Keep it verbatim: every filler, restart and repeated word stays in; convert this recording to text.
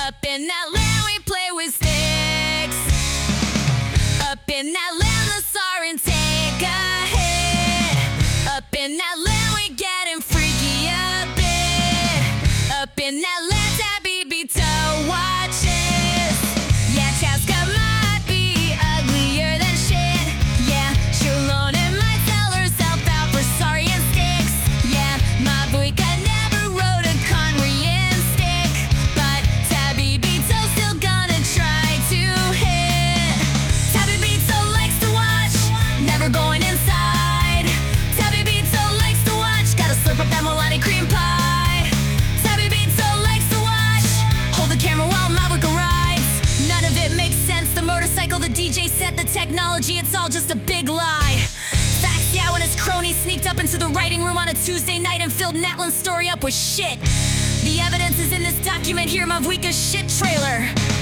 Up in that land we play with sticks. Up in that land the sirens take a hit. Up in that land we getting freaky a bit. Up in that land Tabby Bito watches. Yeah, Chaska might be uglier than shit. Yeah, Shalona might sell herself out for sorry and sticks. Yeah, my boyka never rode a Conrian stick, but Tabby Bito still gonna try to hit. Tabby Bito likes to watch, never going inside. Tabby Bito likes to watch, gotta slurp up that Milani cream pie. Tabby Bito likes to watch, hold the camera while Mabuka rides. None of it makes sense, the motorcycle, the D J set, the technology, it's all just a big lie. Facts, yeah, when his cronies sneaked up into the writing room on a Tuesday night and filled Natlin's story up with shit. The evidence is in this document here, Mavuika's shit trailer.